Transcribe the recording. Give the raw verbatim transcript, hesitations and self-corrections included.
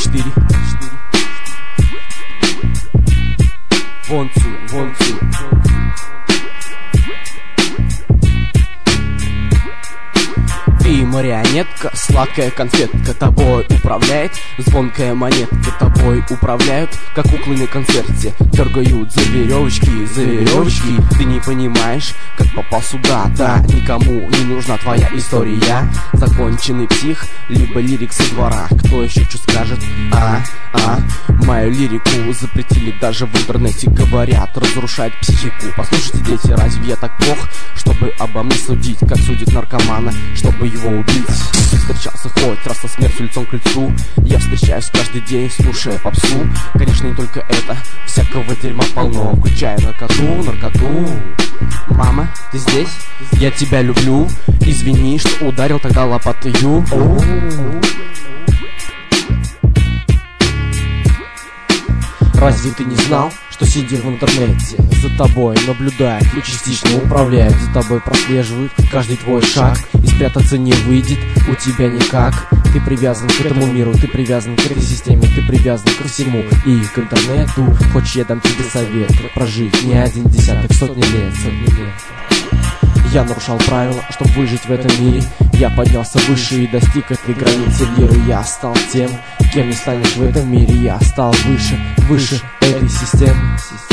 четыре. One, two, one, two. Ты марионетка, сладкая конфетка, тобой управляет звонкая монетка, тобой управляют, как куклы на концерте, дергают за веревочки, за веревочки. Ты не понимаешь, как попал сюда, да, никому не нужна твоя история. Законченный псих, либо лирик со двора, кто еще что скажет? А, а, мою лирику запретили даже в интернете, говорят, разрушает психику. Послушайте, дети, разве я так плох, чтобы обо мне судить, как судит наркомана, чтобы его убить? Встречался хоть раз со смертью лицом к лицу. Я встречаюсь каждый день, слушая попсу. Конечно, не только это, всякого дерьма полно, включая наркоту, наркоту. Мама, ты здесь? Я тебя люблю. Извини, что ударил тогда лопатою. Разве ты не знал, что сидя в интернете, за тобой наблюдают и частично управляют, за тобой прослеживают каждый твой шаг, и спрятаться не выйдет у тебя никак. Ты привязан к этому миру, ты привязан к этой системе, ты привязан ко всему и к интернету. Хочешь, я дам тебе совет, как прожить не один десяток, сотни лет, сотни лет. Я нарушал правила, чтобы выжить в этом мире. Я поднялся выше и достиг этой границы лиры. Я стал тем, кем не станешь в этом мире. Я стал выше, выше этой системы.